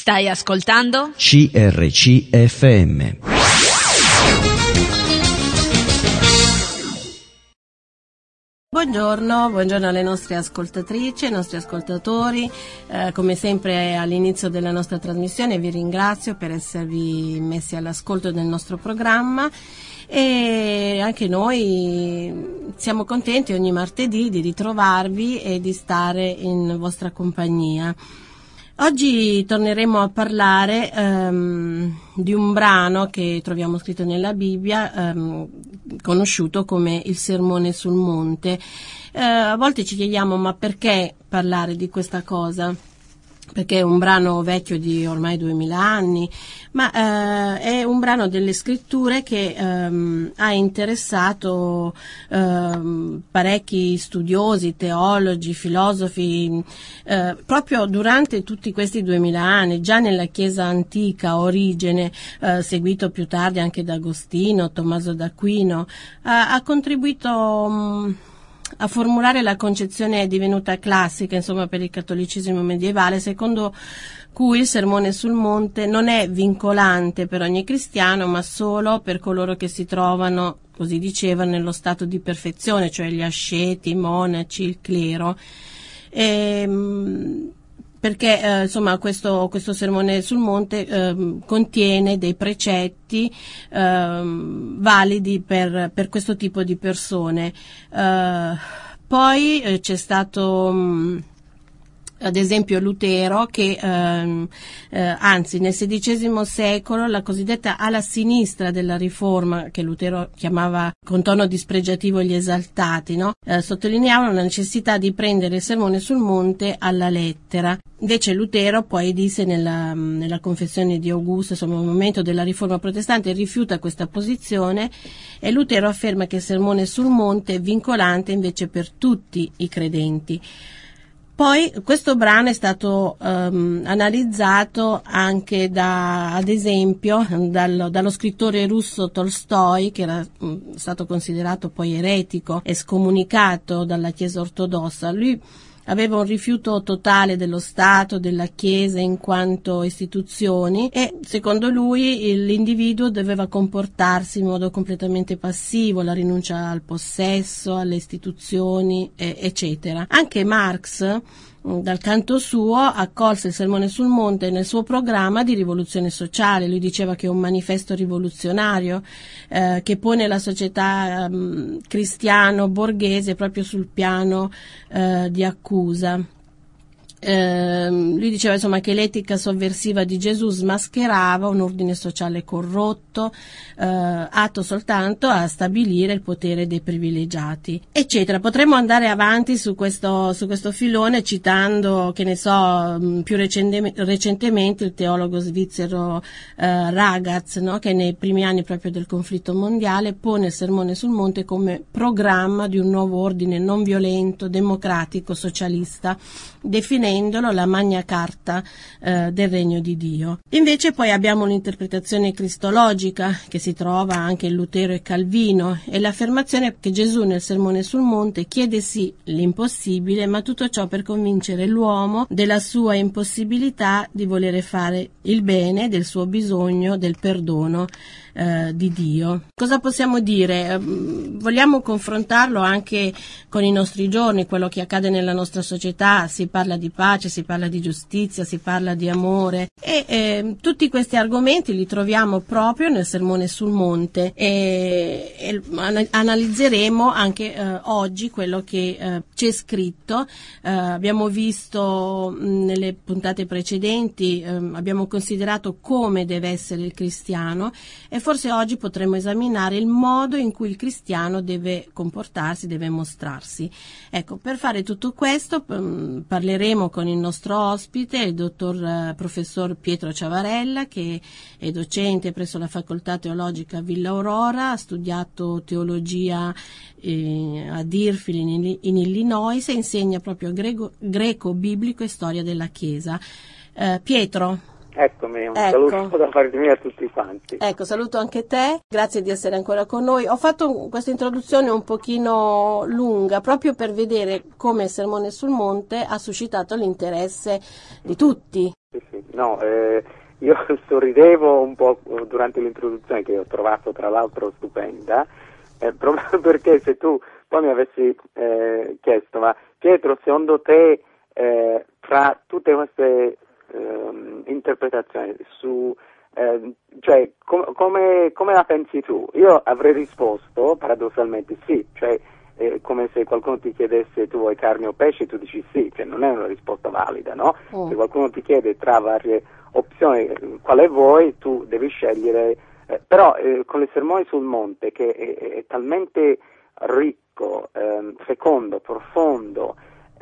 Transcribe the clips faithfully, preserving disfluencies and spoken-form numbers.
Stai ascoltando C R C F M. Buongiorno, buongiorno alle nostre ascoltatrici, ai nostri ascoltatori. Eh, come sempre all'inizio della nostra trasmissione vi ringrazio per esservi messi all'ascolto del nostro programma e anche noi siamo contenti ogni martedì di ritrovarvi e di stare in vostra compagnia. Oggi torneremo a parlare um, di un brano che troviamo scritto nella Bibbia, um, conosciuto come il Sermone sul Monte. Uh, a volte ci chiediamo ma perché parlare di questa cosa? Perché è un brano vecchio di ormai duemila anni, ma uh, è un brano delle scritture che um, ha interessato uh, parecchi studiosi, teologi, filosofi, uh, proprio durante tutti questi duemila anni, già nella Chiesa antica, Origene, uh, seguito più tardi anche da Agostino, Tommaso d'Aquino, uh, ha contribuito um, a formulare la concezione divenuta classica, insomma, per il cattolicesimo medievale, secondo cui il Sermone sul Monte non è vincolante per ogni cristiano, ma solo per coloro che si trovano, così dicevano, nello stato di perfezione, cioè gli asceti, i monaci, il clero. E, perché eh, insomma questo, questo Sermone sul Monte eh, contiene dei precetti eh, validi per, per questo tipo di persone. Eh, poi eh, c'è stato mh, ad esempio Lutero che ehm, eh, anzi nel sedicesimo secolo la cosiddetta ala sinistra della riforma, che Lutero chiamava con tono dispregiativo gli esaltati, no? eh, sottolineavano la necessità di prendere il Sermone sul Monte alla lettera. Invece Lutero poi disse nella, nella confessione di Augusto, insomma al momento della riforma protestante, rifiuta questa posizione e Lutero afferma che il Sermone sul Monte è vincolante invece per tutti i credenti. Poi questo brano è stato um, analizzato anche da, ad esempio, dal, dallo scrittore russo Tolstoi, che era um, stato considerato poi eretico e scomunicato dalla Chiesa ortodossa. Lui aveva un rifiuto totale dello Stato, della Chiesa in quanto istituzioni e secondo lui l'individuo doveva comportarsi in modo completamente passivo, la rinuncia al possesso, alle istituzioni, eh, eccetera. Anche Marx, dal canto suo, accolse il Sermone sul Monte nel suo programma di rivoluzione sociale. Lui diceva che è un manifesto rivoluzionario eh, che pone la società um, cristiano-borghese proprio sul piano eh, di accusa. Eh, lui diceva insomma che l'etica sovversiva di Gesù smascherava un ordine sociale corrotto, eh, atto soltanto a stabilire il potere dei privilegiati, eccetera. Potremmo andare avanti su questo, su questo filone citando, che ne so, più recente, recentemente il teologo svizzero eh, Ragaz, no? Che nei primi anni proprio del conflitto mondiale pone il Sermone sul Monte come programma di un nuovo ordine non violento, democratico, socialista, definendo la Magna Carta eh, del Regno di Dio. Invece poi abbiamo l'interpretazione cristologica che si trova anche in Lutero e Calvino e l'affermazione che Gesù nel Sermone sul Monte chiede sì l'impossibile, ma tutto ciò per convincere l'uomo della sua impossibilità di volere fare il bene, del suo bisogno, del perdono eh, di Dio. Cosa possiamo dire? Vogliamo confrontarlo anche con i nostri giorni, quello che accade nella nostra società. Si parla di pace, si parla di giustizia, si parla di amore e eh, tutti questi argomenti li troviamo proprio nel Sermone sul Monte e, e analizzeremo anche eh, oggi quello che eh, c'è scritto. Eh, abbiamo visto mh, nelle puntate precedenti, eh, abbiamo considerato come deve essere il cristiano e forse oggi potremo esaminare il modo in cui il cristiano deve comportarsi, deve mostrarsi. Ecco, per fare tutto questo mh, parleremo con il nostro ospite, il dottor eh, professor Pietro Ciavarella, che è docente presso la Facoltà Teologica Villa Aurora, ha studiato teologia eh, a Deerfield in, in Illinois e insegna proprio greco, greco, biblico e storia della Chiesa. Eh, Pietro. Eccomi, un ecco. saluto da parte mia a tutti quanti. Ecco, saluto anche te, grazie di essere ancora con noi. Ho fatto questa introduzione un pochino lunga proprio per vedere come il Sermone sul Monte ha suscitato l'interesse di tutti. Sì, sì. No, eh, io sorridevo un po' durante l'introduzione, che ho trovato tra l'altro stupenda, eh, proprio perché se tu poi mi avessi eh, chiesto, ma Pietro, secondo te eh, tra tutte queste eh, interpretazioni su eh, cioè com- come, come la pensi tu? Io avrei risposto paradossalmente sì, cioè eh, come se qualcuno ti chiedesse tu vuoi carne o pesce, tu dici sì, cioè non è una risposta valida, no? Oh. Se qualcuno ti chiede tra varie opzioni eh, quale vuoi, tu devi scegliere, eh, però eh, con i sermoni sul monte, che è, è, è talmente ricco, ehm, fecondo, profondo,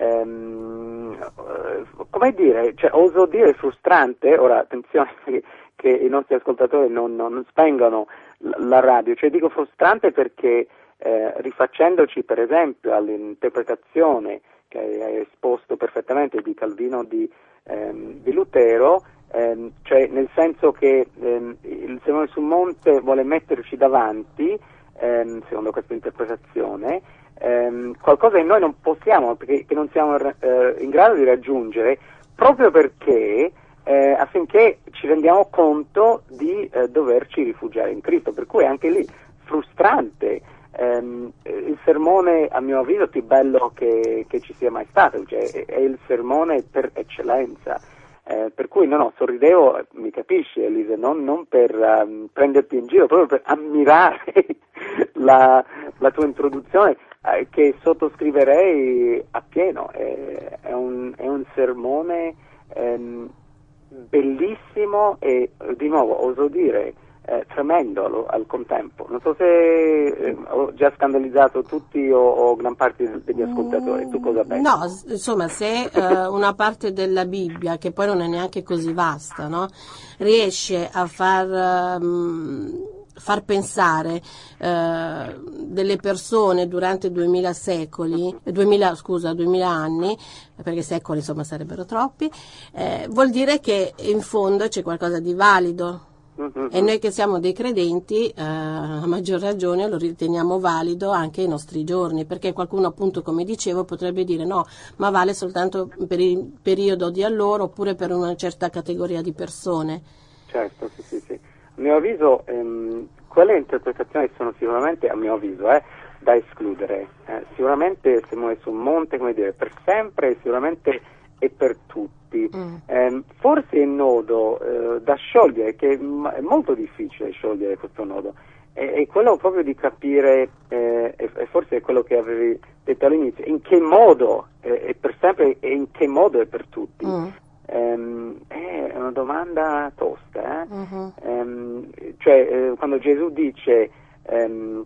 ehm, eh, come dire, cioè, oso dire frustrante, ora attenzione che, che i nostri ascoltatori non, non spengano la, la radio, cioè dico frustrante perché eh, rifacendoci per esempio all'interpretazione che hai esposto perfettamente di Calvino di, ehm, di Lutero, ehm, cioè nel senso che ehm, il Sermone sul Monte vuole metterci davanti, ehm, secondo questa interpretazione, ehm, qualcosa che noi non possiamo, perché, che non siamo eh, in grado di raggiungere, proprio perché eh, affinché ci rendiamo conto di eh, doverci rifugiare in Cristo, per cui anche lì frustrante. Um, il sermone, a mio avviso, più bello che, che ci sia mai stato, cioè è, è il sermone per eccellenza, eh, per cui no, no, sorridevo, mi capisci Elise, non, non per um, prenderti in giro, proprio per ammirare la, la tua introduzione, eh, che sottoscriverei appieno. È, è, un, è un sermone ehm, bellissimo e, di nuovo, oso dire, Eh, tremendo al, al contempo. Non so se eh, ho già scandalizzato tutti o, o gran parte degli ascoltatori. Tu cosa pensi? No, s- insomma, se eh, una parte della Bibbia, che poi non è neanche così vasta, no, riesce a far, ehm, far pensare eh, delle persone durante duemila secoli, duemila, scusa, duemila anni, perché secoli insomma sarebbero troppi, eh, vuol dire che in fondo c'è qualcosa di valido. Mm-hmm. E noi che siamo dei credenti, eh, a maggior ragione lo riteniamo valido anche ai nostri giorni, perché qualcuno, appunto, come dicevo, potrebbe dire no, ma vale soltanto per il periodo di allora oppure per una certa categoria di persone. Certo, sì, sì, sì. A mio avviso, ehm, quelle interpretazioni sono sicuramente, a mio avviso, eh, da escludere. Eh, sicuramente il sermone sul monte, come dire, per sempre, sicuramente è per tutti. Mm. Eh, forse il nodo eh, da sciogliere, che è molto difficile sciogliere questo nodo, è, è quello proprio di capire, eh, e, e forse è quello che avevi detto all'inizio, in che modo eh, è per sempre e in che modo è per tutti. Mm. Um, è una domanda tosta, eh? Uh-huh. Um, cioè eh, quando Gesù dice, um,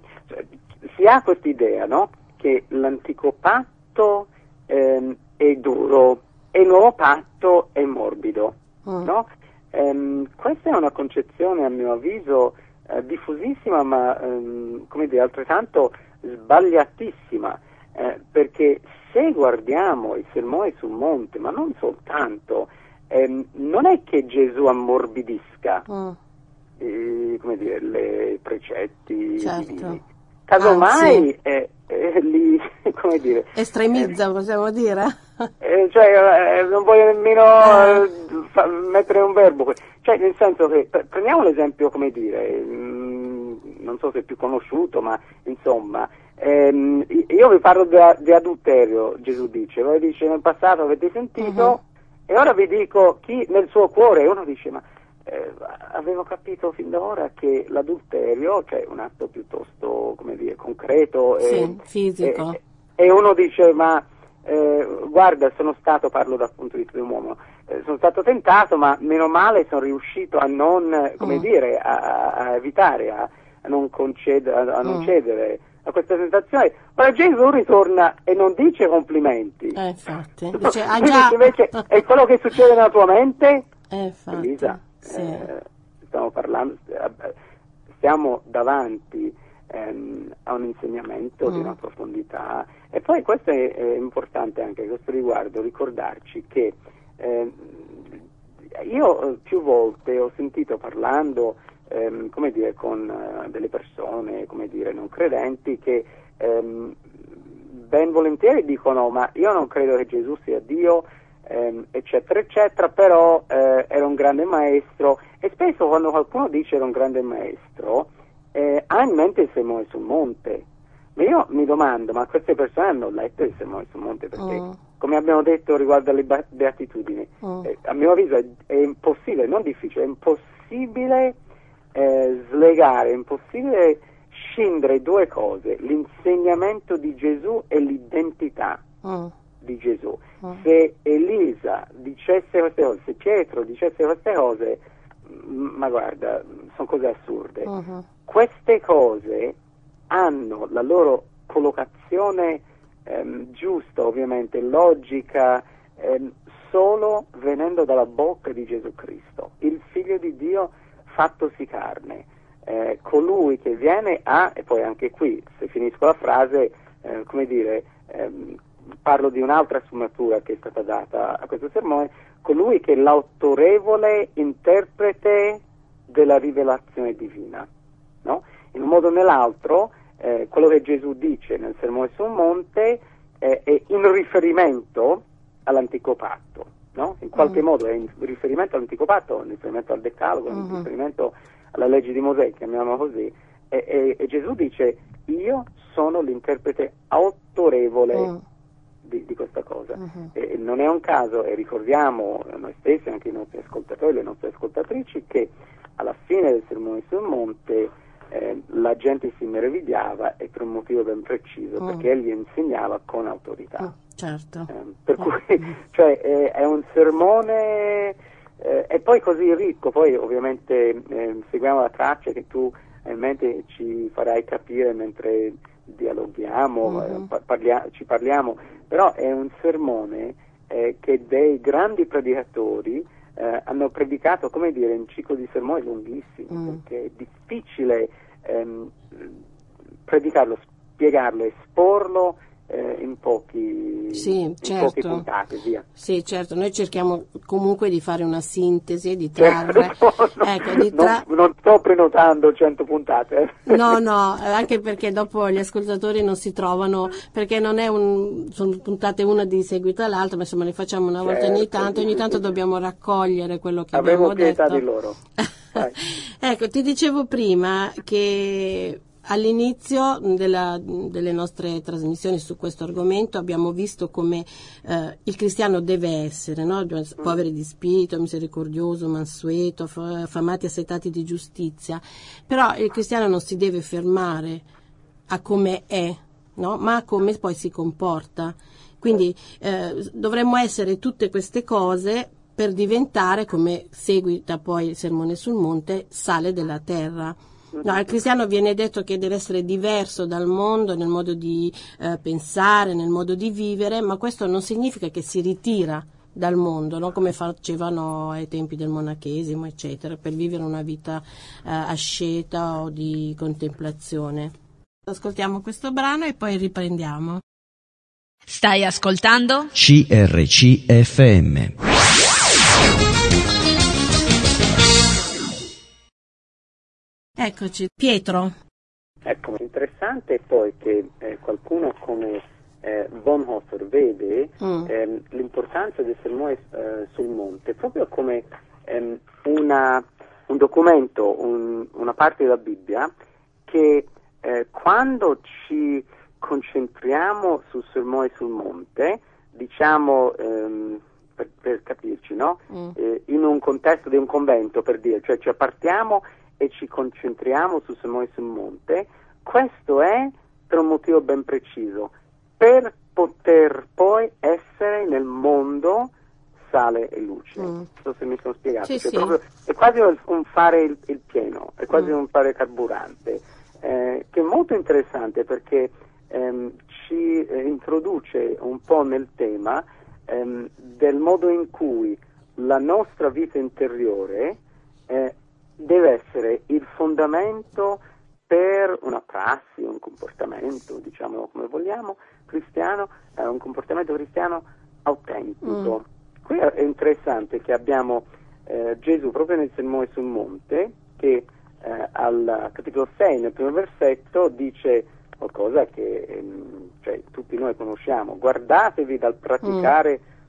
si ha questa idea, no? Che l'antico patto um, è duro e il nuovo patto è morbido, uh-huh. no? Um, questa è una concezione, a mio avviso, uh, diffusissima, ma um, come dire, altrettanto sbagliatissima, uh, perché se guardiamo il sermone sul monte, ma non soltanto, ehm, non è che Gesù ammorbidisca mm. eh, come dire, le precetti certo. divini. Casomai eh, eh, li, come dire, estremizza, eh, possiamo dire? Eh, cioè, eh, non voglio nemmeno eh, fa, mettere un verbo, cioè nel senso che prendiamo l'esempio, come dire, mh, non so se è più conosciuto, ma insomma, ehm, io vi parlo di, di adulterio, Gesù dice, voi dice nel passato avete sentito, uh-huh. e ora vi dico chi nel suo cuore, e uno dice ma eh, avevo capito fin da ora che l'adulterio, cioè un atto piuttosto, come dire, concreto, sì, e, fisico, e, e uno dice ma Eh, guarda, sono stato, parlo dal punto di vista di un uomo, eh, sono stato tentato, ma meno male sono riuscito a non, come mm. dire, a, a evitare, a, a non concedere, a, a non mm. cedere a questa tentazione. Ora Gesù ritorna e non dice complimenti. Eh, infatti. Dice, ah, già. Invece è quello che succede nella tua mente? Eh, infatti. Elisa, sì. eh, stiamo parlando, stiamo davanti ehm, a un insegnamento mm. di una profondità. E poi questo è, è importante anche a questo riguardo, ricordarci che eh, io più volte ho sentito parlando ehm, come dire, con uh, delle persone, come dire, non credenti, che ehm, ben volentieri dicono ma io non credo che Gesù sia Dio, ehm, eccetera, eccetera, però eh, era un grande maestro, e spesso quando qualcuno dice era un grande maestro, eh, ha in mente il Sermone sul Monte. Ma io mi domando, ma queste persone hanno letto il Sermone sul Monte? Perché, oh. come abbiamo detto riguardo alle ba- beatitudini, oh. eh, a mio avviso è, è impossibile, non difficile, è impossibile eh, slegare, è impossibile scindere due cose: l'insegnamento di Gesù e l'identità oh. di Gesù. oh. Se Elisa dicesse queste cose, se Pietro dicesse queste cose, m- ma guarda, sono cose assurde. uh-huh. Queste cose hanno la loro collocazione ehm, giusta, ovviamente logica, ehm, solo venendo dalla bocca di Gesù Cristo, il Figlio di Dio fattosi carne, eh, colui che viene a, e poi anche qui, se finisco la frase, eh, come dire, ehm, parlo di un'altra sfumatura che è stata data a questo sermone, colui che è l'autorevole interprete della rivelazione divina, no? In un modo o nell'altro, eh, quello che Gesù dice nel Sermone sul Monte eh, è in riferimento all'Antico Patto, no? In qualche mm. modo è in riferimento all'Antico Patto, in riferimento al Decalogo, mm-hmm. in riferimento alla legge di Mosè, chiamiamola così, e, e, e Gesù dice: io sono l'interprete autorevole mm. di, di questa cosa. Mm-hmm. E non è un caso, e ricordiamo noi stessi, anche i nostri ascoltatori, le nostre ascoltatrici, che alla fine del Sermone sul Monte Eh, la gente si meravigliava, e per un motivo ben preciso, mm. perché egli insegnava con autorità. Mm, certo. Eh, per cui cioè, eh, è un sermone eh, e poi così ricco. Poi ovviamente eh, seguiamo la traccia che tu in mente ci farai capire mentre dialoghiamo, mm-hmm. eh, parlia- ci parliamo, però è un sermone eh, che dei grandi predicatori Eh, hanno predicato, come dire, un ciclo di sermoni lunghissimi, mm. perché è difficile ehm, predicarlo, spiegarlo, esporlo eh, in pochi sì, in certo. poche puntate, via. Sì, certo, noi cerchiamo comunque di fare una sintesi, di trarre. Certo, no, ecco, di tra... non, non sto prenotando cento puntate. No, no, anche perché dopo gli ascoltatori non si trovano, perché non è un, sono puntate una di seguito all'altra, ma insomma le facciamo una volta certo, ogni tanto, ogni tanto dobbiamo raccogliere quello che Avevo abbiamo detto. pietà di loro. Ecco, ti dicevo prima che all'inizio della, delle nostre trasmissioni su questo argomento abbiamo visto come eh, il cristiano deve essere, no? Poveri di spirito, misericordioso, mansueto, affamati, assetati di giustizia, però il cristiano non si deve fermare a come è, no? Ma a come poi si comporta. Quindi eh, dovremmo essere tutte queste cose per diventare, come seguita poi il Sermone sul Monte, sale della terra. No, al cristiano viene detto che deve essere diverso dal mondo nel modo di eh, pensare, nel modo di vivere, ma questo non significa che si ritira dal mondo, no? Come facevano ai tempi del monachesimo, eccetera, per vivere una vita eh, asceta o di contemplazione. Ascoltiamo questo brano e poi riprendiamo. Stai ascoltando? C R C F M. Eccoci, Pietro. Ecco, interessante poi che eh, qualcuno come eh, Bonhoeffer vede mm. ehm, l'importanza del Sermone eh, sul Monte proprio come ehm, una, un documento, un, una parte della Bibbia che eh, quando ci concentriamo sul Sermone sul Monte, diciamo ehm, per, per capirci, no? Mm. Eh, in un contesto di un convento, per dire, cioè ci appartiamo e ci concentriamo sul Sermone sul Monte, questo è per un motivo ben preciso, per poter poi essere nel mondo sale e luce. Mm. Non so se mi sono spiegato. Sì, cioè, sì. Proprio, è quasi un fare il, il pieno, è quasi mm. un fare carburante, eh, che è molto interessante perché ehm, ci eh, introduce un po' nel tema ehm, del modo in cui la nostra vita interiore eh, deve essere il fondamento per una prassi, un comportamento, diciamo come vogliamo, cristiano, eh, un comportamento cristiano autentico. Mm. Qui è interessante che abbiamo eh, Gesù proprio nel Sermone sul Monte, che eh, al capitolo sei, nel primo versetto, dice qualcosa che ehm, cioè, tutti noi conosciamo: guardatevi dal praticare mm.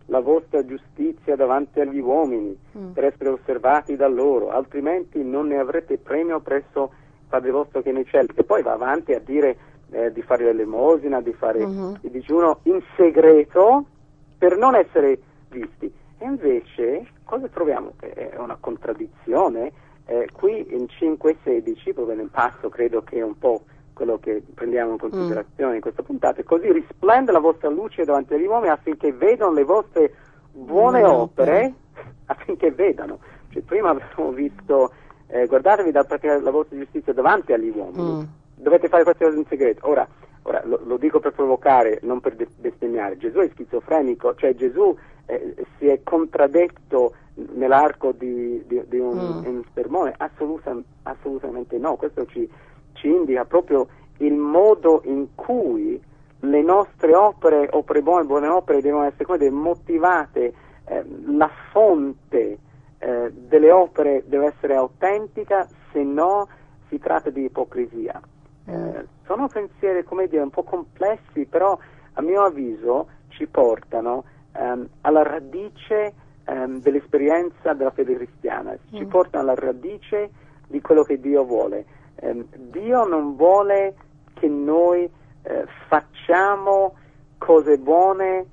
la vostra giustizia davanti agli uomini, mm. per essere osservati da loro, altrimenti non ne avrete premio presso il Padre vostro che è nei cieli. E poi va avanti a dire eh, di fare l'elemosina, di fare mm-hmm. il digiuno in segreto per non essere visti. E invece cosa troviamo? Che è una contraddizione. Eh, qui in cinque sedici, proprio nel passo, credo che è un po' quello che prendiamo in considerazione mm. in questa puntata, così risplende la vostra luce davanti agli uomini affinché vedano le vostre buone mm. opere, affinché vedano. Cioè, prima abbiamo visto, eh, guardatevi da praticare la vostra giustizia davanti agli uomini, mm. dovete fare queste cose in segreto. Ora, ora lo, lo dico per provocare, non per de- bestemmiare, Gesù è schizofrenico, cioè Gesù eh, si è contraddetto nell'arco di, di, di un, mm. un sermone? Assoluta, assolutamente no. Questo ci ci indica proprio il modo in cui le nostre opere, opere buone, buone opere devono essere come motivate, eh, la fonte eh, delle opere deve essere autentica, se no si tratta di ipocrisia. Eh, sono pensieri, come dire, un po' complessi, però a mio avviso ci portano ehm, alla radice ehm, dell'esperienza della fede cristiana, mm. ci portano alla radice di quello che Dio vuole. Eh, Dio non vuole che noi eh, facciamo cose buone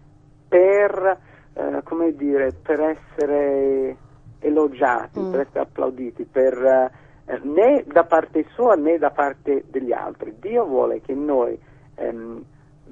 per, eh, come dire, per essere elogiati, mm. per essere applauditi, per, eh, né da parte sua né da parte degli altri. Dio vuole che noi ehm,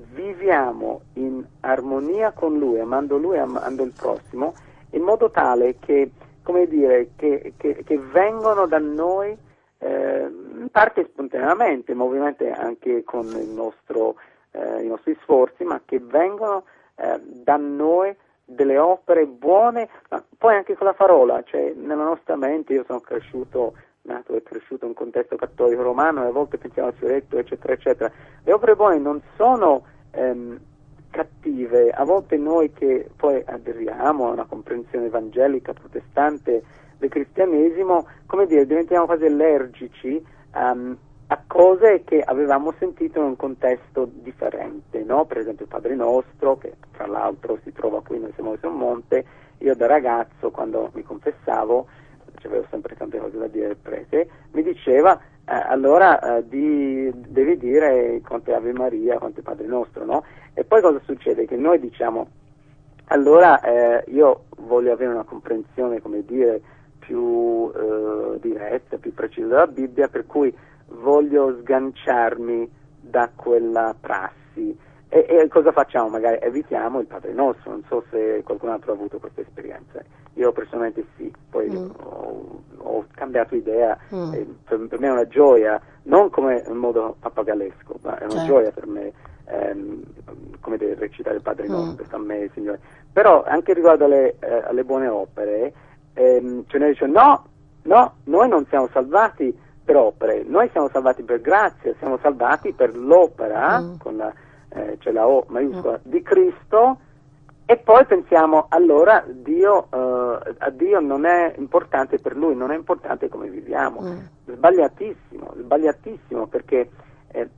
viviamo in armonia con Lui, amando Lui e amando il prossimo, in modo tale che, come dire, che, che, che vengono da noi Eh, in parte spontaneamente, ma ovviamente anche con il nostro, eh, i nostri sforzi, ma che vengono eh, da noi delle opere buone, ma poi anche con la parola, cioè nella nostra mente. Io sono cresciuto, nato e cresciuto in un contesto cattolico romano, e a volte pensiamo al fioretto, eccetera, eccetera. Le opere buone non sono ehm, cattive. A volte noi che poi aderiamo a una comprensione evangelica, protestante, del cristianesimo, come dire, diventiamo quasi allergici um, a cose che avevamo sentito in un contesto differente, no? Per esempio il Padre Nostro, che tra l'altro si trova qui nel Sermone sul Monte. Io da ragazzo, quando mi confessavo, avevo sempre tante cose da dire al prete, mi diceva eh, allora eh, di, devi dire quante Ave Maria, quante Padre Nostro, no? E poi cosa succede? Che noi diciamo allora eh, io voglio avere una comprensione, come dire, più eh, diretta, più precisa della Bibbia, per cui voglio sganciarmi da quella prassi. E, e cosa facciamo? Magari evitiamo il Padre Nostro. Non so se qualcun altro ha avuto questa esperienza. Io personalmente sì, poi mm. ho, ho cambiato idea, mm. e per, per me è una gioia, non come in modo pappagalesco, ma è una certo. gioia per me, ehm, come deve recitare il Padre Nostro, mm. sta a me, Signore. Però anche riguardo alle, eh, alle buone opere, ehm, cioè noi diciamo no, no, noi non siamo salvati per opere, noi siamo salvati per grazia, siamo salvati per l'opera, mm. con la, eh, cioè la O maiuscola, mm. di Cristo. E poi pensiamo, allora Dio, uh, a Dio non è importante per Lui, non è importante come viviamo. Mm. Sbagliatissimo, sbagliatissimo, perché eh,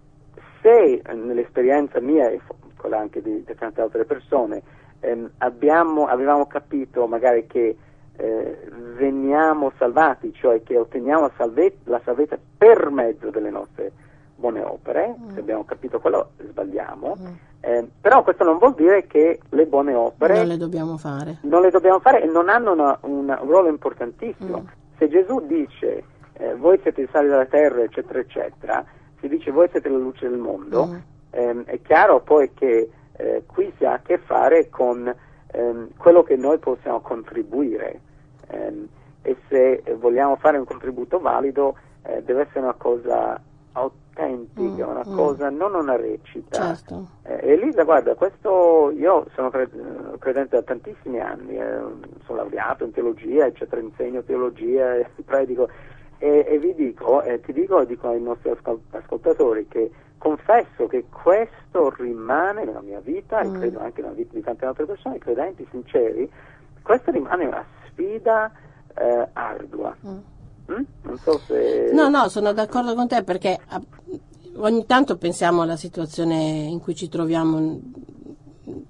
se nell'esperienza mia e quella anche di, di tante altre persone ehm, abbiamo, avevamo capito magari che eh, veniamo salvati, cioè che otteniamo salve- la salvezza per mezzo delle nostre buone opere, mm. se abbiamo capito quello sbagliamo. Mm. Eh, però questo non vuol dire che le buone opere non le dobbiamo fare, non le dobbiamo fare e non hanno una, una, un ruolo importantissimo. Mm. Se Gesù dice eh, voi siete il sale della terra, eccetera, eccetera, si dice voi siete la luce del mondo, mm. ehm, è chiaro poi che eh, qui si ha a che fare con ehm, quello che noi possiamo contribuire, ehm, e se vogliamo fare un contributo valido eh, deve essere una cosa autentica, mm, una mm. cosa, non una recita. Certo. Eh, Elisa, guarda, questo io sono credente da tantissimi anni, eh, sono laureato in teologia, eccetera, insegno teologia, eh, predico, e, e vi dico, eh, ti dico, dico ai nostri ascol- ascoltatori che confesso che questo rimane nella mia vita, mm. e credo anche nella vita di tante altre persone, credenti, sinceri, questo rimane una sfida eh, ardua. Mm. Mm? Non so se... No, no, sono d'accordo con te, perché ogni tanto pensiamo alla situazione in cui ci troviamo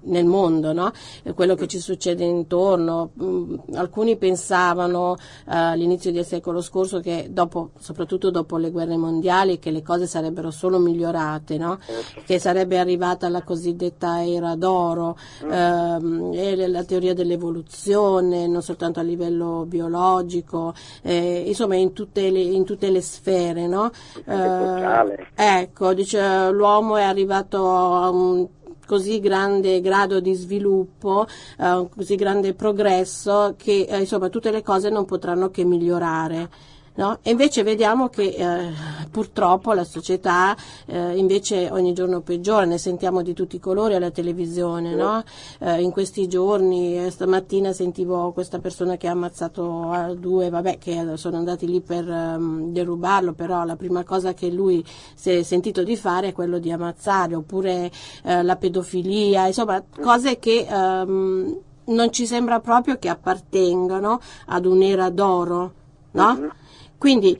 nel mondo, no? Quello che ci succede intorno. Mm, alcuni pensavano uh, all'inizio del secolo scorso che dopo, soprattutto dopo le guerre mondiali, che le cose sarebbero solo migliorate, no? Che sarebbe arrivata la cosiddetta era d'oro, uh, e la teoria dell'evoluzione, non soltanto a livello biologico, eh, insomma in tutte le, in tutte le sfere, no? Uh, ecco, dice, l'uomo è arrivato a un così grande grado di sviluppo, uh, un così grande progresso che uh, insomma tutte le cose non potranno che migliorare. No? E invece vediamo che eh, purtroppo la società eh, invece ogni giorno peggiora, ne sentiamo di tutti i colori alla televisione, no? Eh, in questi giorni, eh, stamattina sentivo questa persona che ha ammazzato eh, due, vabbè, che sono andati lì per um, derubarlo, però la prima cosa che lui si è sentito di fare è quello di ammazzare, oppure eh, la pedofilia, insomma cose che um, non ci sembra proprio che appartengano ad un'era d'oro, no? Mm-hmm. Quindi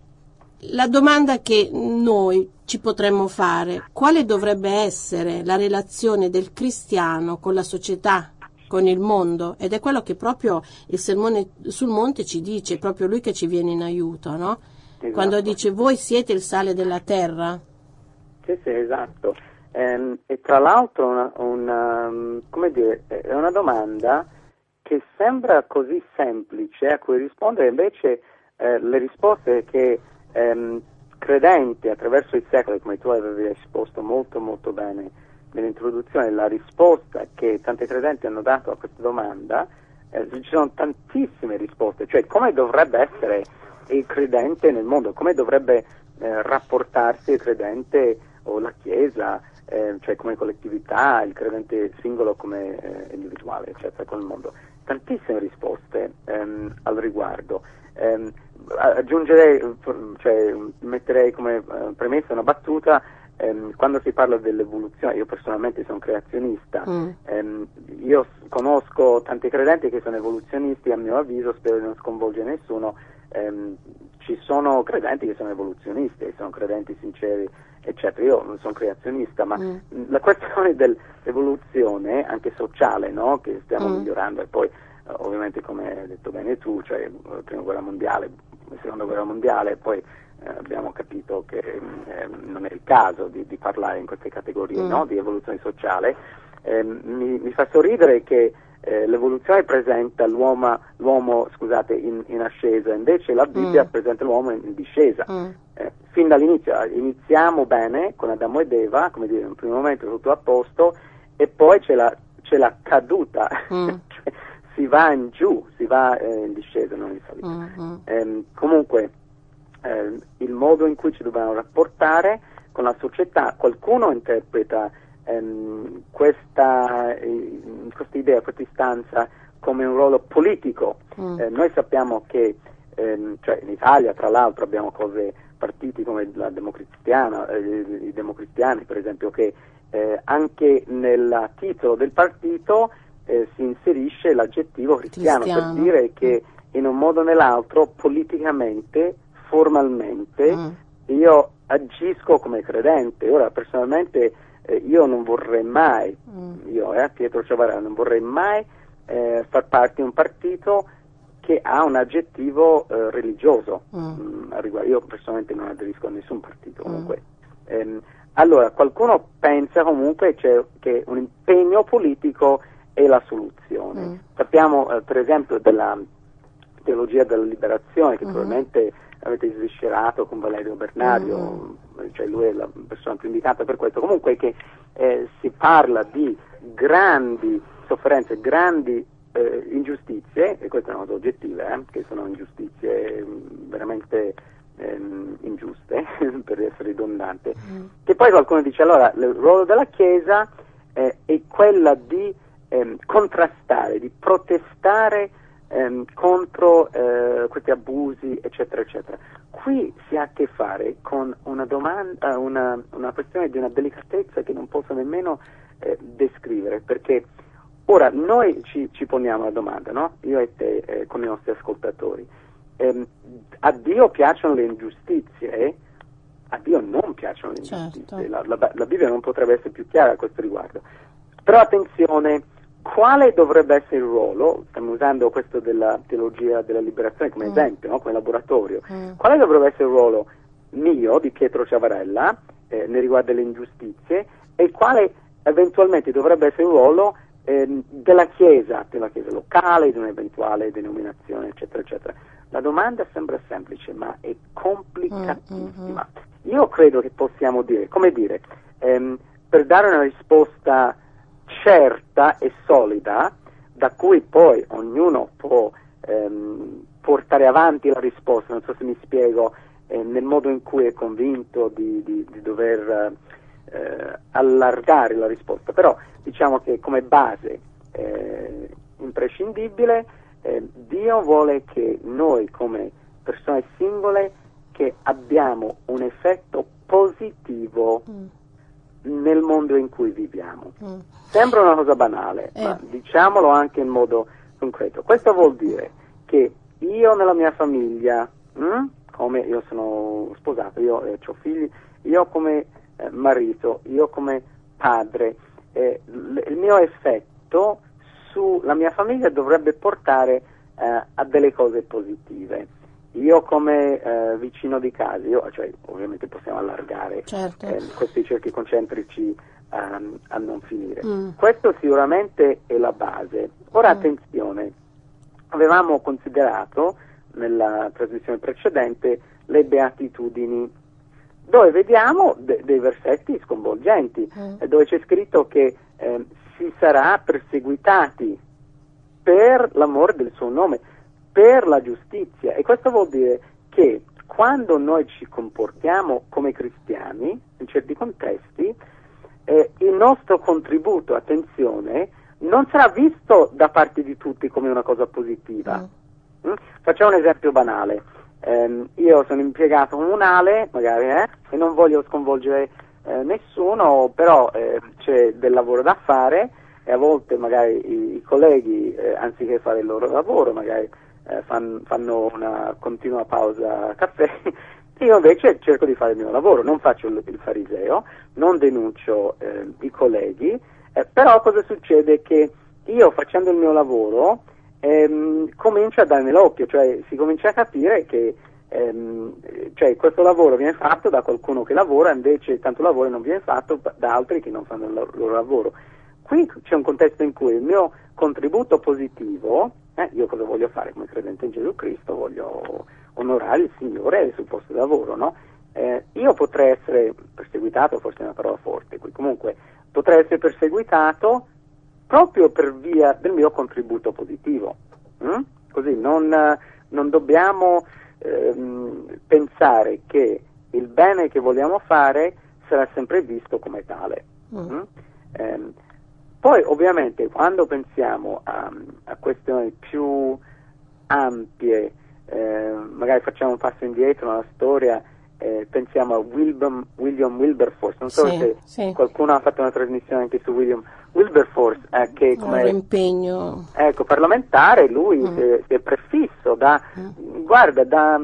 la domanda che noi ci potremmo fare: quale dovrebbe essere la relazione del cristiano con la società, con il mondo? Ed è quello che proprio il Sermone sul Monte ci dice, è proprio lui che ci viene in aiuto, no? Esatto. Quando dice: voi siete il sale della terra. Sì, sì, esatto. Ehm, e tra l'altro una, una, come dire, è una domanda che sembra così semplice a cui rispondere, invece Eh, le risposte che ehm, credenti attraverso i secoli, come tu avevi esposto molto molto bene nell'introduzione, la risposta che tanti credenti hanno dato a questa domanda, eh, ci sono tantissime risposte, cioè come dovrebbe essere il credente nel mondo, come dovrebbe eh, rapportarsi il credente o la Chiesa, eh, cioè come collettività, il credente singolo come eh, individuale, eccetera, con il mondo. Tantissime risposte ehm, al riguardo. Eh, aggiungerei, cioè metterei come eh, premessa una battuta, ehm, quando si parla dell'evoluzione, io personalmente sono creazionista, mm. ehm, io conosco tanti credenti che sono evoluzionisti, a mio avviso, spero di non sconvolgere nessuno, ehm, ci sono credenti che sono evoluzionisti, sono credenti sinceri, eccetera. Io non sono creazionista, ma mm. la questione dell'evoluzione, anche sociale, no? Che stiamo mm. migliorando, e poi ovviamente, come hai detto bene tu, cioè la prima guerra mondiale, la seconda guerra mondiale, poi eh, abbiamo capito che eh, non è il caso di, di parlare in queste categorie, mm. no? Di evoluzione sociale. Eh, mi, mi fa sorridere che eh, l'evoluzione presenta l'uomo, l'uomo scusate, in, in ascesa, invece la Bibbia mm. presenta l'uomo in, in discesa. Mm. Eh, fin dall'inizio, iniziamo bene con Adamo ed Eva, come dire, in un primo momento tutto a posto, e poi c'è la, c'è la caduta. Mm. Si va in giù, si va eh, in discesa, non in salita. Mm-hmm. Eh, comunque, eh, il modo in cui ci dobbiamo rapportare con la società, qualcuno interpreta ehm, questa, eh, questa idea, questa istanza come un ruolo politico. Mm. Eh, noi sappiamo che ehm, cioè in Italia, tra l'altro, abbiamo cose, partiti come la Democristiana, eh, i democristiani per esempio, che eh, anche nel titolo del partito Eh, si inserisce l'aggettivo cristiano, cristiano, per dire che in un modo o nell'altro, politicamente, formalmente, mm. io agisco come credente. Ora, personalmente, eh, io non vorrei mai, mm. io, eh, Pietro Ciavarella, non vorrei mai eh, far parte di un partito che ha un aggettivo eh, religioso. Mm. Mm, io personalmente non aderisco a nessun partito, comunque. Mm. Ehm, allora, qualcuno pensa comunque c'è, che un impegno politico è la soluzione. Mm. Sappiamo eh, per esempio della teologia della liberazione, che mm. probabilmente avete sviscerato con Valerio Bernario, mm. cioè lui è la persona più indicata per questo, comunque che eh, si parla di grandi sofferenze, grandi eh, ingiustizie, e queste sono cose oggettive, eh, che sono ingiustizie mh, veramente ehm, ingiuste, per essere ridondante, mm. che poi qualcuno dice allora il ruolo della Chiesa eh, è quella di Ehm, contrastare, di protestare ehm, contro eh, questi abusi, eccetera, eccetera. Qui si ha a che fare con una domanda, una, una questione di una delicatezza che non posso nemmeno eh, descrivere, perché ora noi ci, ci poniamo la domanda, no? Io e te, eh, con i nostri ascoltatori, ehm, a Dio piacciono le ingiustizie, eh? A Dio non piacciono le ingiustizie, certo. la, la, la Bibbia non potrebbe essere più chiara a questo riguardo. Però attenzione, quale dovrebbe essere il ruolo, stiamo usando questo della teologia della liberazione come mm. esempio, no? Come laboratorio, mm. quale dovrebbe essere il ruolo mio, di Pietro Ciavarella, eh, nei riguardo delle ingiustizie, e quale eventualmente dovrebbe essere il ruolo eh, della Chiesa, della Chiesa locale, di un'eventuale denominazione, eccetera, eccetera. La domanda sembra semplice, ma è complicatissima. Mm-hmm. Io credo che possiamo dire, come dire, ehm, per dare una risposta certa e solida, da cui poi ognuno può ehm, portare avanti la risposta, non so se mi spiego, eh, nel modo in cui è convinto di, di, di dover eh, allargare la risposta, però diciamo che come base eh, imprescindibile eh, Dio vuole che noi come persone singole che abbiamo un effetto positivo mm. nel mondo in cui viviamo. Mm. Sembra una cosa banale, eh. ma diciamolo anche in modo concreto. Questo vuol dire che io nella mia famiglia, hm, come io sono sposato, io eh, ho figli, io come eh, marito, io come padre, eh, l- il mio effetto sulla mia famiglia dovrebbe portare eh, a delle cose positive. Io come eh, vicino di casa, io, cioè, ovviamente possiamo allargare certo. eh, questi cerchi concentrici um, a non finire. Mm. Questo sicuramente è la base. Ora mm. attenzione, avevamo considerato nella trasmissione precedente le beatitudini, dove vediamo de- dei versetti sconvolgenti, mm. dove c'è scritto che eh, si sarà perseguitati per l'amore del suo nome, per la giustizia, e questo vuol dire che quando noi ci comportiamo come cristiani in certi contesti, eh, il nostro contributo, attenzione, non sarà visto da parte di tutti come una cosa positiva. Mm. Mm? Facciamo un esempio banale. Eh, io sono impiegato comunale, magari, eh, e non voglio sconvolgere eh, nessuno, però eh, c'è del lavoro da fare, e a volte magari i, i colleghi, eh, anziché fare il loro lavoro, magari Eh, fan, fanno una continua pausa caffè, io invece cerco di fare il mio lavoro, non faccio il, il fariseo, non denuncio eh, i colleghi, eh, però cosa succede? Che io facendo il mio lavoro ehm, comincio a darmi l'occhio, cioè si comincia a capire che ehm, cioè, questo lavoro viene fatto da qualcuno che lavora, invece tanto lavoro non viene fatto da altri che non fanno il loro lavoro. Qui c'è un contesto in cui il mio contributo positivo, eh, io cosa voglio fare come credente in Gesù Cristo? Voglio onorare il Signore sul posto di lavoro, no? Eh, io potrei essere perseguitato, forse è una parola forte qui, comunque potrei essere perseguitato proprio per via del mio contributo positivo. Mm? Così non, non dobbiamo ehm, pensare che il bene che vogliamo fare sarà sempre visto come tale. Mm. Mm? Eh, Poi ovviamente quando pensiamo a, a questioni più ampie, eh, magari facciamo un passo indietro nella storia, eh, pensiamo a William, William Wilberforce, non so sì, se sì. qualcuno ha fatto una trasmissione anche su William Wilberforce, eh, che come un impegno ecco, parlamentare, lui mm. si, è, si è prefisso da, mm. guarda, da,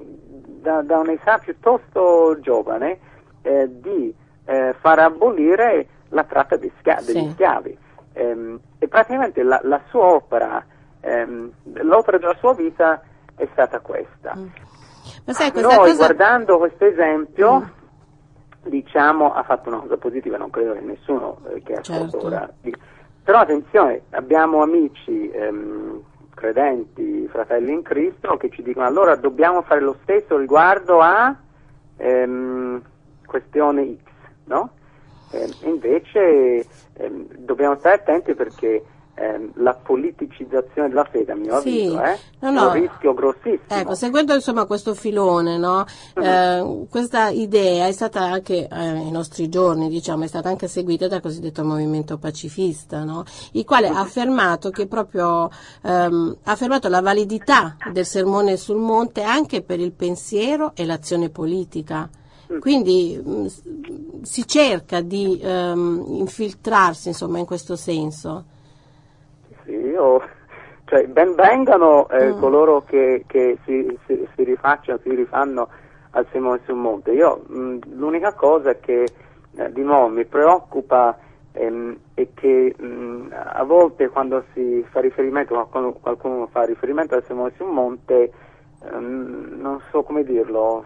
da, da un'età piuttosto giovane eh, di eh, far abolire la tratta di schia- sì. degli schiavi, ehm, e praticamente la, la sua opera, ehm, l'opera della sua vita è stata questa. Mm. Ma sai, questa Noi cosa... guardando questo esempio, mm. diciamo, ha fatto una cosa positiva, non credo che nessuno eh, che ascolta certo. ora. Però attenzione, abbiamo amici ehm, credenti, fratelli in Cristo, che ci dicono allora dobbiamo fare lo stesso riguardo a ehm, questione X, no? Eh, invece ehm, dobbiamo stare attenti perché ehm, la politicizzazione della fede, a mio sì. avviso, eh, no, no. è un rischio grossissimo. Ecco, seguendo insomma questo filone, no? Uh-huh. Eh, questa idea è stata anche eh, nei nostri giorni, diciamo, è stata anche seguita dal cosiddetto movimento pacifista, no? Il quale uh-huh. ha affermato che proprio ehm, ha affermato la validità del sermone sul monte anche per il pensiero e l'azione politica. Quindi mh, si cerca di um, infiltrarsi insomma in questo senso. Sì, io, cioè ben vengano eh, mm. coloro che, che si, si, si rifacciano, si rifanno al sermone sul monte. Io mh, l'unica cosa che eh, di nuovo mi preoccupa ehm, e che mh, a volte quando si fa riferimento, quando qualcuno fa riferimento al Sermone sul Monte, ehm, non so come dirlo,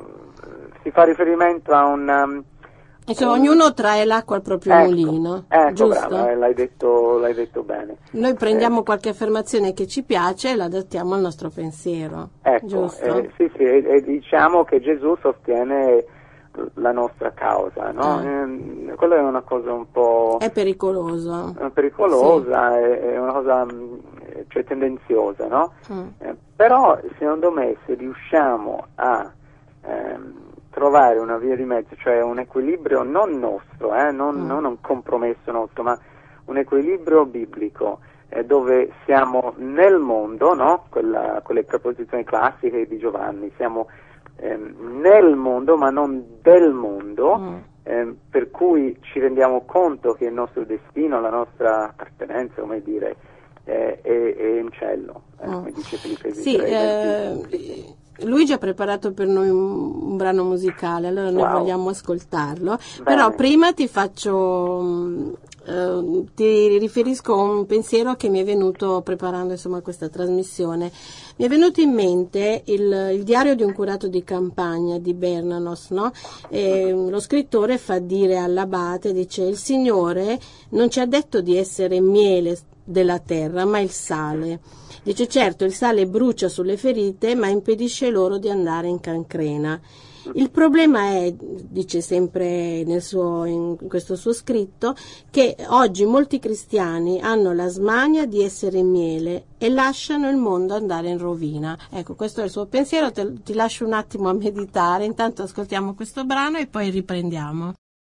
si fa riferimento a un... Um, Insomma, un... ognuno trae l'acqua al proprio ecco, mulino, ecco, giusto? Brava, l'hai detto, l'hai detto bene. Noi prendiamo Eh, qualche affermazione che ci piace e la adattiamo al nostro pensiero, ecco, giusto? Eh, sì, sì, e, e diciamo che Gesù sostiene la nostra causa, no? Eh. Eh, quello è una cosa un po' È pericoloso. pericolosa, sì. è, è una cosa cioè tendenziosa, no? Mm. Eh, però secondo me se riusciamo a ehm, trovare una via di mezzo, cioè un equilibrio non nostro, eh, non, mm. non un compromesso nostro, ma un equilibrio biblico, eh, dove siamo nel mondo, no? Quella, quelle preposizioni classiche di Giovanni, siamo ehm, nel mondo ma non del mondo, mm. ehm, per cui ci rendiamo conto che il nostro destino, la nostra appartenenza, come dire, eh, è, è in cielo, eh, mm. come dice Filippesi sì, tre. Eh, Luigi ha preparato per noi un, un brano musicale, allora noi wow. vogliamo ascoltarlo. Bene. Però prima ti faccio, eh, ti riferisco a un pensiero che mi è venuto preparando insomma questa trasmissione. Mi è venuto in mente il, il diario di un curato di campagna di Bernanos, no? E lo scrittore fa dire all'abate, dice: il Signore non ci ha detto di essere miele della terra, ma il sale. Dice: certo, il sale brucia sulle ferite, ma impedisce loro di andare in cancrena. Il problema è, dice sempre nel suo, in questo suo scritto, che oggi molti cristiani hanno la smania di essere miele e lasciano il mondo andare in rovina. Ecco, questo è il suo pensiero, te, ti lascio un attimo a meditare, intanto ascoltiamo questo brano e poi riprendiamo.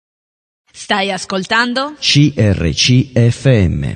Stai ascoltando? C R C F M.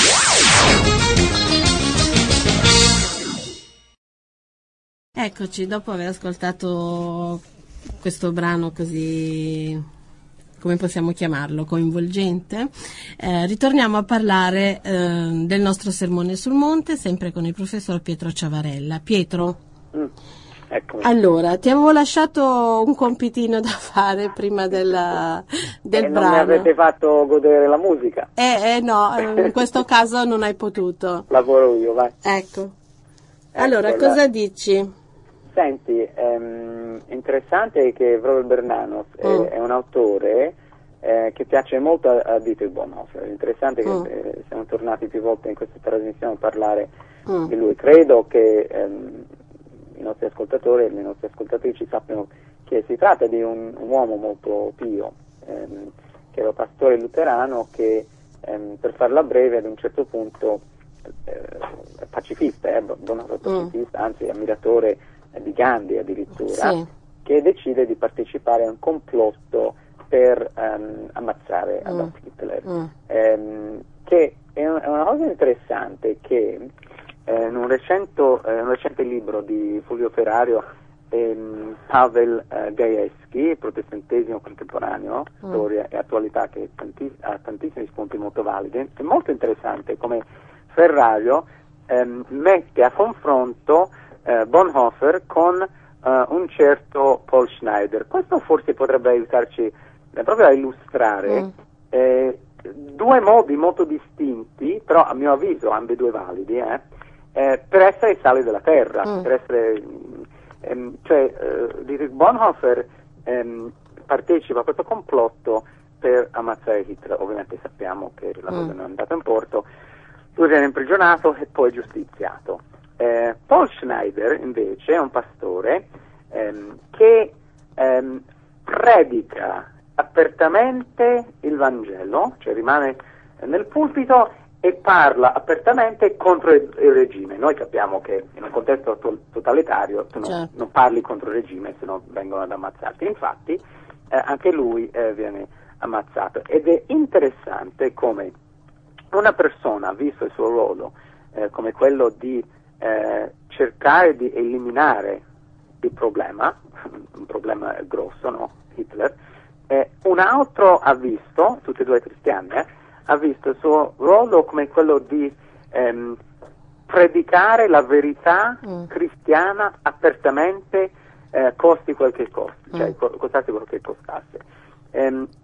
Eccoci, dopo aver ascoltato questo brano così, come possiamo chiamarlo, coinvolgente, eh, ritorniamo a parlare eh, del nostro sermone sul monte, sempre con il professor Pietro Ciavarella. Pietro, mm, eccomi. Allora, ti avevo lasciato un compitino da fare prima della, del eh, brano. Non mi avete fatto godere la musica. Eh, eh no, in questo caso non hai potuto. Lavoro io, vai. Ecco. Allora, Eccola. cosa dici? Senti, ehm, interessante che Robert Bernanos è, mm. è un autore eh, che piace molto a, a Dietrich Bonhoeffer. È interessante mm. che eh, siamo tornati più volte in questa trasmissione a parlare mm. di lui. Credo che ehm, i nostri ascoltatori e le nostre ascoltatrici sappiano che si tratta di un, un uomo molto pio, ehm, che era pastore luterano che, ehm, per farla breve, ad un certo punto eh, pacifista, eh, Bonhoeffer pacifista, mm. anzi ammiratore di Gandhi addirittura, sì. che decide di partecipare a un complotto per um, ammazzare mm. Adolf Hitler, mm. ehm, che è, un, è una cosa interessante che eh, in un, recento, eh, un recente libro di Fulvio Ferrario, ehm, Pavel eh, Gajewski, Protestantesimo contemporaneo, mm. storia e attualità, che tanti, ha tantissimi spunti molto validi, è molto interessante come Ferrario ehm, mette a confronto Uh, Bonhoeffer con uh, un certo Paul Schneider. Questo forse potrebbe aiutarci eh, proprio a illustrare mm. eh, due modi molto distinti, però a mio avviso ambedue validi, eh, eh, per essere sale della terra, mm. per essere, ehm, cioè uh, Dietrich Bonhoeffer ehm, partecipa a questo complotto per ammazzare Hitler. Ovviamente sappiamo che la cosa mm. non è andata in porto, lui viene imprigionato e poi giustiziato. Eh, Paul Schneider invece è un pastore ehm, che ehm, predica apertamente il Vangelo, cioè rimane nel pulpito e parla apertamente contro il, il regime. Noi capiamo che in un contesto to- totalitario tu non, certo. non parli contro il regime, se no vengono ad ammazzarti. Infatti eh, anche lui eh, viene ammazzato, ed è interessante come una persona ha visto il suo ruolo eh, come quello di Eh, cercare di eliminare il problema, un problema grosso, no? Hitler, eh, un altro ha visto, tutti e due cristiani, eh, ha visto il suo ruolo come quello di ehm, predicare la verità mm. cristiana apertamente, eh, costi quel che costi, cioè mm. costasse quel che costasse. Ehm,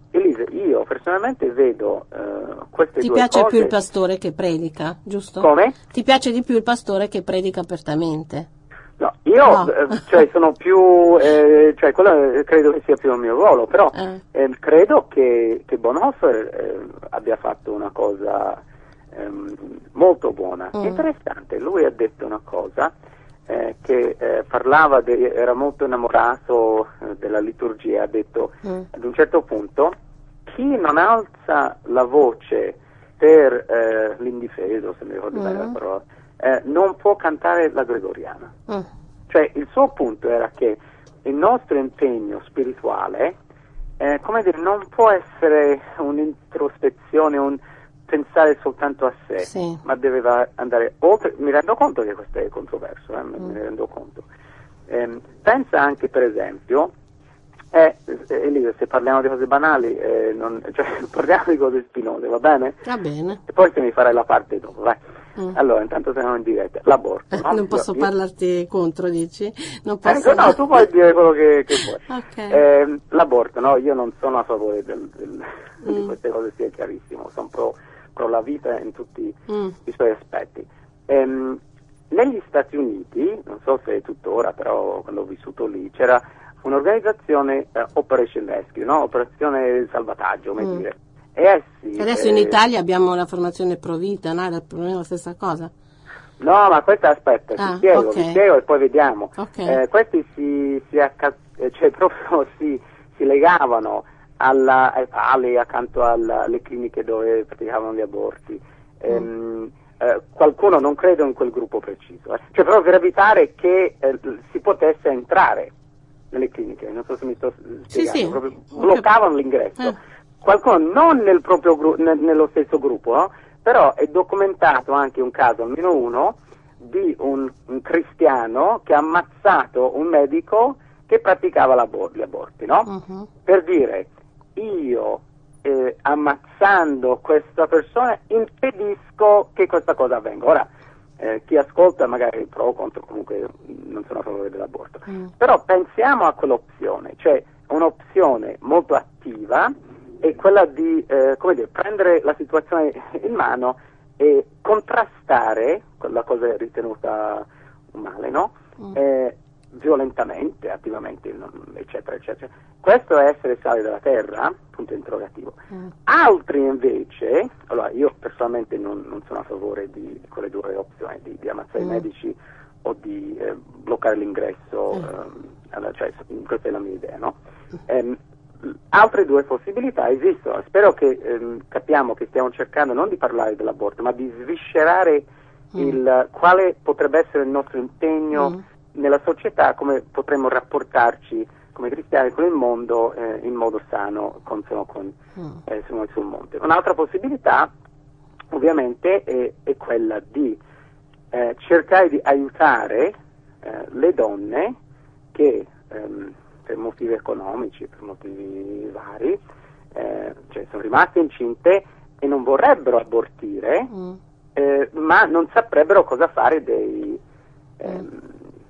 Elisa, io personalmente vedo uh, queste Ti due piace cose... più il pastore che predica, giusto? Come? Ti piace di più il pastore che predica apertamente? No, io No. eh, cioè, sono più, eh, cioè quello credo che sia più il mio ruolo, però Eh. eh, credo che, che Bonhoeffer eh, abbia fatto una cosa ehm, molto buona, Mm. interessante. Lui ha detto una cosa eh, che eh, parlava, de, era molto innamorato eh, della liturgia, ha detto Mm. ad un certo punto chi non alza la voce per eh, l'indifeso, se mi ricordo bene Mm. la parola, Eh, non può cantare la gregoriana. Mm. Cioè il suo punto era che il nostro impegno spirituale eh, come dire, non può essere un'introspezione, un pensare soltanto a sé, Sì. ma deve andare oltre. Mi rendo conto che questo è controverso, eh, Mm. mi rendo conto. Eh, pensa anche per esempio eh, Elisa, se parliamo di cose banali eh, non, cioè, parliamo di cose spinose, va bene? Va bene. E poi se mi farai la parte dopo, vai. Mm. Allora, intanto siamo in diretta. L'aborto, no? Non posso Io- parlarti contro, dici? Non posso... Ecco, no, tu puoi dire quello che, che vuoi. Ok. Eh, l'aborto, no, io non sono a favore del, del, di Mm. queste cose, sia chiarissimo, sono pro, pro la vita in tutti Mm. i suoi aspetti. Ehm, negli Stati Uniti, non so se è tuttora, però quando ho vissuto lì, c'era un'organizzazione eh, Operation Rescue, no? Operazione salvataggio, come Mm. dire. E essi, Adesso eh, in Italia abbiamo la formazione pro vita, no? È più o meno la stessa cosa. No, ma questa aspetta, Ah, ti spiego, ok. vi spiego e poi vediamo. Ok. Eh, questi si, si, acca- eh, cioè proprio si, si legavano alla, ai pali accanto alla- alle cliniche dove praticavano gli aborti. Ehm, eh, qualcuno, non credo in quel gruppo preciso, eh. Cioè proprio per evitare che eh, si potesse entrare nelle cliniche, non so se mi sto spiegando, Sì, sì. proprio Ho bloccavano capito. l'ingresso. Eh. Qualcuno non nel proprio gru- ne- nello stesso gruppo, no? Però è documentato anche un caso, almeno uno, di un, un cristiano che ha ammazzato un medico che praticava l'abor- gli aborti, no? Mhm. Per dire, io eh, ammazzando questa persona impedisco che questa cosa avvenga. Ora, eh, chi ascolta magari pro o contro, comunque non sono a favore dell'aborto. Mm. Però pensiamo a quell'opzione, cioè un'opzione molto attiva è quella di eh, come dire, prendere la situazione in mano e contrastare quella cosa ritenuta un male, no? Mm. Eh, violentamente, attivamente, non- eccetera, eccetera. Questo è essere sale della terra? Punto interrogativo. Mm. Altri invece, allora io personalmente non, non sono a favore di quelle due opzioni, di, di ammazzare Mm. i medici o di eh, bloccare l'ingresso, Mm. ehm, allora, cioè, questa è la mia idea, no? Ehm, altre due possibilità esistono, spero che ehm, capiamo che stiamo cercando non di parlare dell'aborto, ma di sviscerare Mm. il, quale potrebbe essere il nostro impegno Mm. nella società, come potremmo rapportarci come cristiani con il mondo eh, in modo sano, consono con Mm. eh, sul, sul monte. Un'altra possibilità ovviamente è, è quella di eh, cercare di aiutare eh, le donne che ehm, per motivi economici, per motivi vari, eh, cioè sono rimaste incinte e non vorrebbero abortire, Mm. eh, ma non saprebbero cosa fare dei, ehm,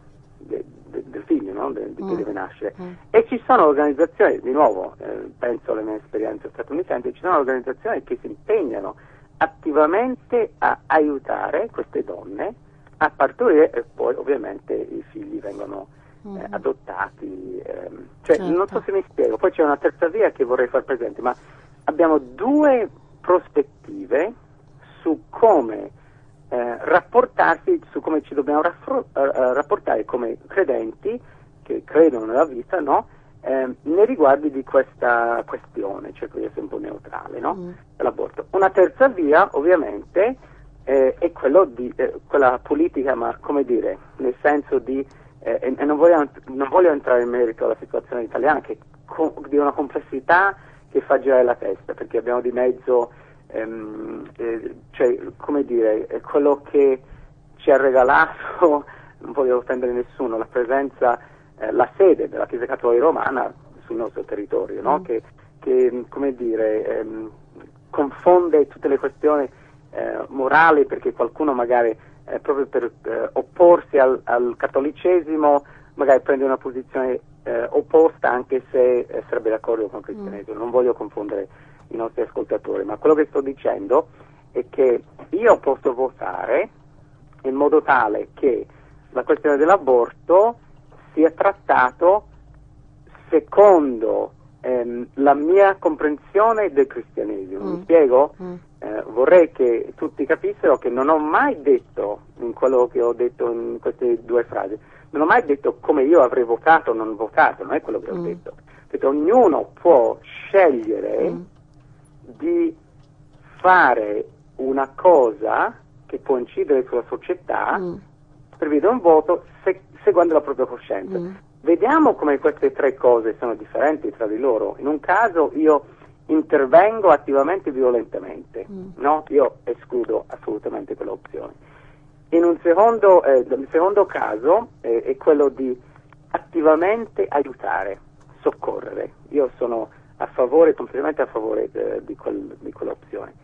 de- de- del figlio, no? De- de- che Mm. deve nascere. Mm. E ci sono organizzazioni, di nuovo, eh, penso alle mie esperienze statunitensi, ci sono organizzazioni che si impegnano attivamente a aiutare queste donne a partorire e poi ovviamente i figli vengono eh, Mhm. adottati. ehm. Cioè, Certo. non so se mi spiego. Poi c'è una terza via che vorrei far presente, ma abbiamo due prospettive su come eh, rapportarsi, su come ci dobbiamo raffro- eh, eh, rapportare come credenti che credono nella vita, no? Eh, nei riguardi di questa questione, cerco di essere un po' neutrale, no? Mm. L'aborto. Una terza via, ovviamente, eh, è quello di eh, quella politica, ma come dire, nel senso di eh, e, e non, voglio, non voglio entrare in merito alla situazione italiana, che co- di una complessità che fa girare la testa, perché abbiamo di mezzo ehm, eh, cioè, come dire, è quello che ci ha regalato, non voglio offendere nessuno, la presenza, eh, la sede della Chiesa Cattolica Romana sul nostro territorio, no? Mm. che, che, come dire, ehm, confonde tutte le questioni eh, morali, perché qualcuno magari eh, proprio per eh, opporsi al, al cattolicesimo magari prende una posizione eh, opposta, anche se eh, sarebbe d'accordo con il cristianesimo. Mm. Non voglio confondere i nostri ascoltatori, ma quello che sto dicendo è che io posso votare in modo tale che la questione dell'aborto sia trattato secondo ehm, la mia comprensione del cristianesimo. Mm. Mi spiego? Mm. Eh, vorrei che tutti capissero che non ho mai detto, in quello che ho detto in queste due frasi, non ho mai detto come io avrei votato o non votato, non è quello che ho mm. detto. Perché ognuno può scegliere mm. di fare una cosa che può incidere sulla società mm. per via di un voto se, seguendo la propria coscienza. Mm. Vediamo come queste tre cose sono differenti tra di loro. In un caso io intervengo attivamente e violentemente, mm. no? Io escludo assolutamente quell'opzione. In un secondo, eh, il secondo caso eh, è quello di attivamente aiutare, soccorrere. Io sono a favore, completamente a favore de, di, quel, di quell'opzione.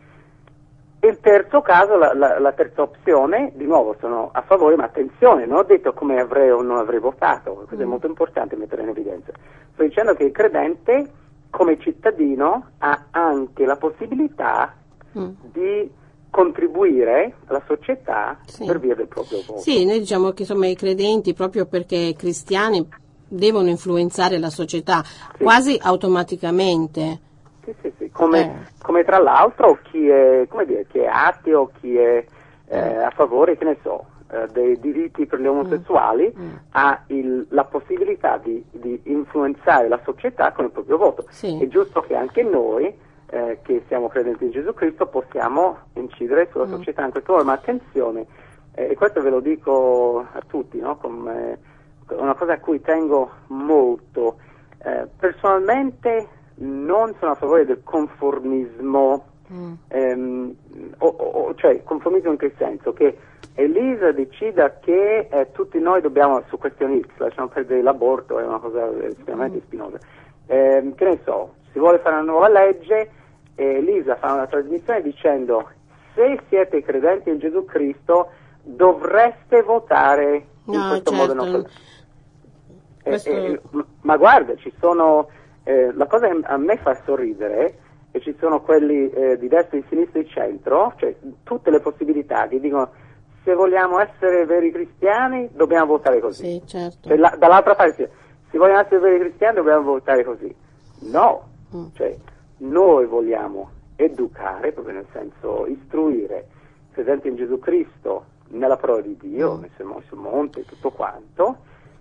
Il terzo caso, la, la, la terza opzione, di nuovo sono a favore, ma attenzione, non ho detto come avrei o non avrei votato, questo mm. è molto importante mettere in evidenza. Sto dicendo che il credente, come cittadino, ha anche la possibilità mm. di contribuire alla società sì. per via del proprio voto. Sì, noi diciamo che insomma i credenti, proprio perché cristiani, devono influenzare la società sì. quasi automaticamente. Sì, sì, sì. Come, eh. come tra l'altro chi è, come dire, chi è ateo, chi è eh, a favore, che ne so, eh, dei diritti per gli omosessuali, mm. Mm. ha il, la possibilità di, di influenzare la società con il proprio voto. Sì. È giusto che anche noi, eh, che siamo credenti in Gesù Cristo, possiamo incidere sulla mm. società in questo modo, ma attenzione, eh, e questo ve lo dico a tutti, no? Come una cosa a cui tengo molto. Eh, personalmente non sono a favore del conformismo, mm. ehm, o, o, cioè conformismo in che senso? Che Elisa decida che eh, tutti noi dobbiamo, su questioni X, lasciamo perdere l'aborto, è una cosa estremamente mm. spinosa, eh, che ne so, si vuole fare una nuova legge, e Elisa fa una trasmissione dicendo: se siete credenti in Gesù Cristo dovreste votare in no, questo certo. modo. Non questo... eh, eh, ma guarda, ci sono... Eh, la cosa che a me fa sorridere è che ci sono quelli eh, di destra, di sinistra e di centro, cioè tutte le possibilità che dicono: se vogliamo essere veri cristiani dobbiamo votare così. Sì, certo. Cioè, la, dall'altra parte, se vogliamo essere veri cristiani dobbiamo votare così. No, mm. cioè noi vogliamo educare, proprio nel senso istruire, credenti in Gesù Cristo, nella parola di Dio, mm. nel sermone sul monte e tutto quanto,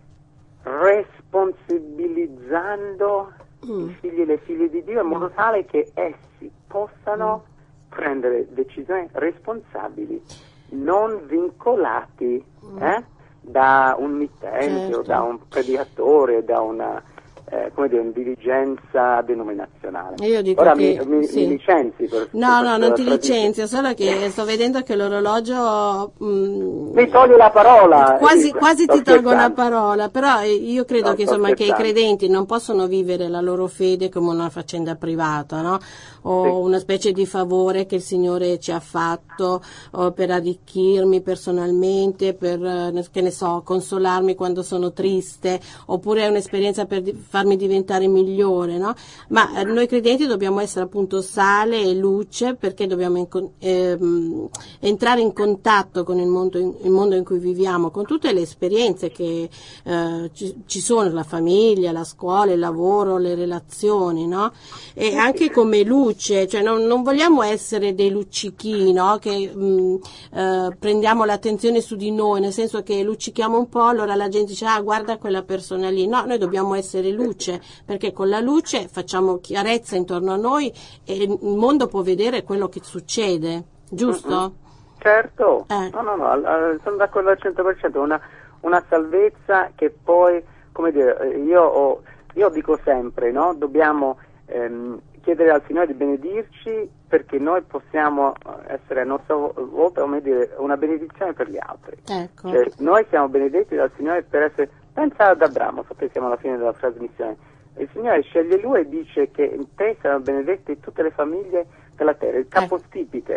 responsabilizzando Mm. i figli e le figlie di Dio in modo tale che essi possano mm. prendere decisioni responsabili, non vincolati mm. eh, da un mittente certo. o da un predicatore, da una eh, come dire, un dirigenza denominazionale. Io dico Ora che, mi, mi, sì. mi licenzi per, no per no non ti licenzio, solo che sto vedendo che l'orologio mh, mi toglie la parola, quasi, Elisa, quasi ti scherzando. tolgo la parola, però io credo no, che insomma che i scherzando. credenti non possono vivere la loro fede come una faccenda privata, no? O sì. una specie di favore che il Signore ci ha fatto o per arricchirmi personalmente, per che ne so, consolarmi quando sono triste, oppure è un'esperienza per farmi diventare migliore, no? Ma eh, noi credenti dobbiamo essere appunto sale e luce, perché dobbiamo in, ehm, entrare in contatto con il mondo, in, il mondo in cui viviamo, con tutte le esperienze che eh, ci, ci sono, la famiglia, la scuola, il lavoro, le relazioni, no? E anche come luce, cioè non, non vogliamo essere dei luccichini, no? Che mh, eh, prendiamo l'attenzione su di noi, nel senso che luccichiamo un po', allora la gente dice: ah, guarda quella persona lì. No, noi dobbiamo essere luce, perché con la luce facciamo chiarezza intorno a noi e il mondo può vedere quello che succede, giusto? Mm-hmm. Certo, eh. no, no, no, sono d'accordo al cento per cento, una, una salvezza che poi, come dire, io, ho, io dico sempre, no, dobbiamo ehm, chiedere al Signore di benedirci perché noi possiamo essere a nostra volta, come dire, una benedizione per gli altri. Ecco. Cioè, noi siamo benedetti dal Signore per essere, pensa ad Abramo, so che siamo alla fine della trasmissione, il Signore sceglie lui e dice che in te saranno benedette tutte le famiglie della terra, il capostipite,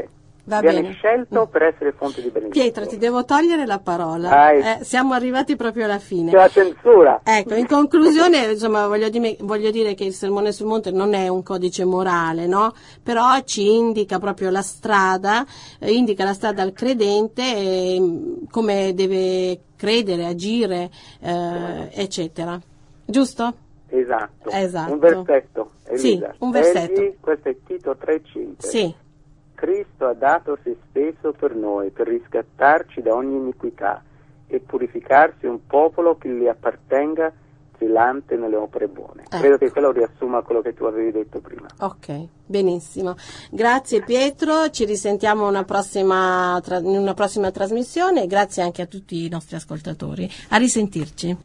Va viene bene. scelto per essere fonte di benedizione. Pietro, ti devo togliere la parola. Dai. Eh, siamo arrivati proprio alla fine. C'è la censura. Ecco, in conclusione, insomma, voglio, dire, voglio dire che il Sermone sul Monte non è un codice morale, no? Però ci indica proprio la strada, eh, indica la strada al credente, eh, come deve credere, agire, eh, eccetera. Giusto? Esatto. Esatto. Un versetto. Elisa. Sì, un versetto. Egli, questo è Tito tre cinque. Sì. Cristo ha dato se stesso per noi, per riscattarci da ogni iniquità e purificarsi un popolo che gli appartenga zelante nelle opere buone. Ecco. Credo che quello riassuma quello che tu avevi detto prima. Ok, benissimo. Grazie Pietro, ci risentiamo una prossima tra- in una prossima trasmissione e grazie anche a tutti i nostri ascoltatori. A risentirci.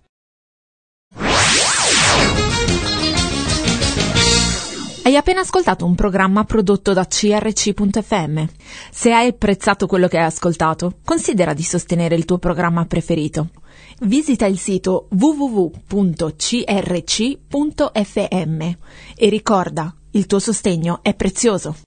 Hai appena ascoltato un programma prodotto da C R C punto F M. Se hai apprezzato quello che hai ascoltato, considera di sostenere il tuo programma preferito. Visita il sito w w w punto c r c punto f m e ricorda, il tuo sostegno è prezioso.